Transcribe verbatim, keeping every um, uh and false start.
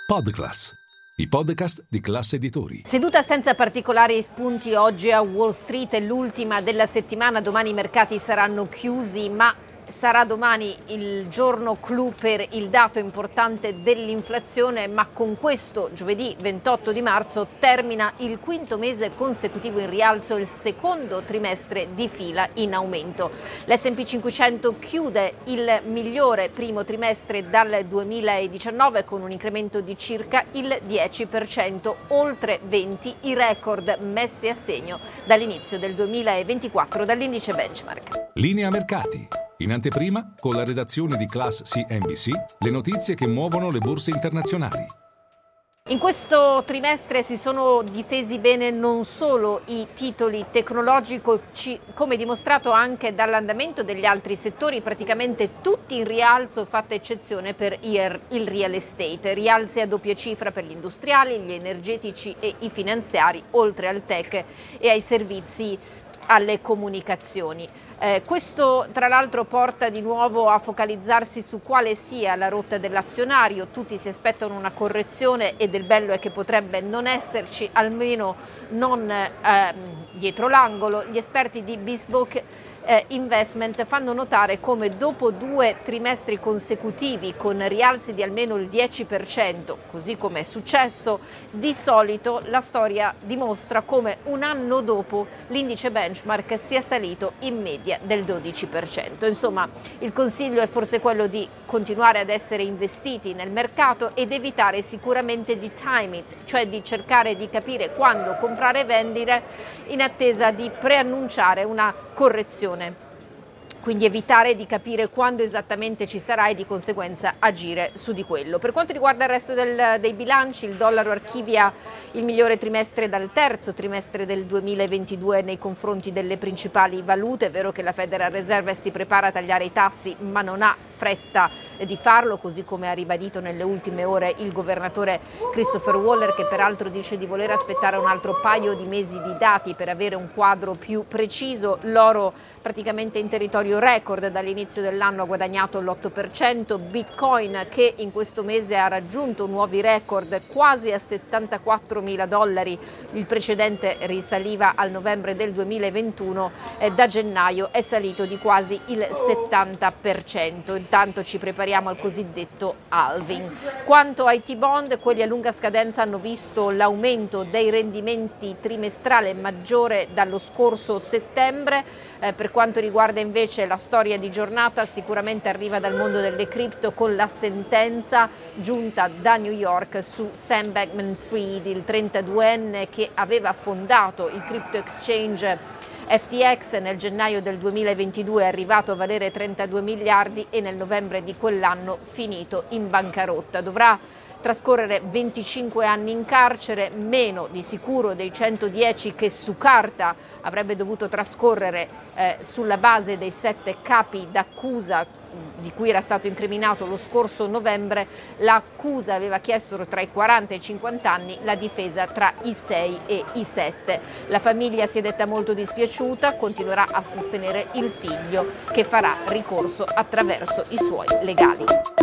Podclass, i podcast di Class Editori. Seduta senza particolari spunti oggi a Wall Street, è l'ultima della settimana. Domani i mercati saranno chiusi, ma sarà domani il giorno clou per il dato importante dell'inflazione, ma con questo giovedì ventotto di marzo termina il quinto mese consecutivo in rialzo e il secondo trimestre di fila in aumento. L'S and P cinquecento chiude il migliore primo trimestre dal duemiladiciannove con un incremento di circa il dieci per cento, oltre venti i record messi a segno dall'inizio del duemilaventiquattro dall'indice benchmark. Linea mercati. In anteprima, con la redazione di Class C N B C, le notizie che muovono le borse internazionali. In questo trimestre si sono difesi bene non solo i titoli tecnologici, come dimostrato anche dall'andamento degli altri settori, praticamente tutti in rialzo, fatta eccezione per il real estate. Rialzi a doppia cifra per gli industriali, gli energetici e i finanziari, oltre al tech e ai servizi alle comunicazioni. Eh, questo tra l'altro porta di nuovo a focalizzarsi su quale sia la rotta dell'azionario. Tutti si aspettano una correzione e del bello è che potrebbe non esserci, almeno non eh, dietro l'angolo. Gli esperti di Bespoke Eh, Investment fanno notare come dopo due trimestri consecutivi con rialzi di almeno il dieci per cento, così come è successo di solito, la storia dimostra come un anno dopo l'indice benchmark sia salito in media del dodici per cento. Insomma, il consiglio è forse quello di continuare ad essere investiti nel mercato ed evitare sicuramente di timing, cioè di cercare di capire quando comprare e vendere in attesa di preannunciare una correzione. Quindi evitare di capire quando esattamente ci sarà e di conseguenza agire su di quello. Per quanto riguarda il resto del, dei bilanci, il dollaro archivia il migliore trimestre dal terzo trimestre del duemilaventidue nei confronti delle principali valute. È vero che la Federal Reserve si prepara a tagliare i tassi, ma non ha fretta di farlo, così come ha ribadito nelle ultime ore il governatore Christopher Waller, che peraltro dice di voler aspettare un altro paio di mesi di dati per avere un quadro più preciso. L'oro praticamente in territorio record dall'inizio dell'anno ha guadagnato l'otto per cento, Bitcoin che in questo mese ha raggiunto nuovi record quasi a settantaquattromila dollari, il precedente risaliva al novembre del duemilaventuno, eh, da gennaio è salito di quasi il settanta per cento. Intanto ci prepariamo al cosiddetto halving. Quanto ai T-bond, quelli a lunga scadenza hanno visto l'aumento dei rendimenti trimestrale maggiore dallo scorso settembre. Eh, per quanto riguarda invece la storia di giornata, sicuramente arriva dal mondo delle cripto con la sentenza giunta da New York su Sam Bankman-Fried, il trentaduenne che aveva fondato il crypto exchange F T X. Nel gennaio del duemilaventidue è arrivato a valere trentadue miliardi e nel novembre di quell'anno finito in bancarotta. Dovrà trascorrere venticinque anni in carcere, meno di sicuro dei centodieci che su carta avrebbe dovuto trascorrere eh, sulla base dei sette capi d'accusa di cui era stato incriminato lo scorso novembre. L'accusa aveva chiesto tra i quaranta e i cinquanta anni, la difesa tra i sei e i sette. La famiglia si è detta molto dispiaciuta, continuerà a sostenere il figlio che farà ricorso attraverso i suoi legali.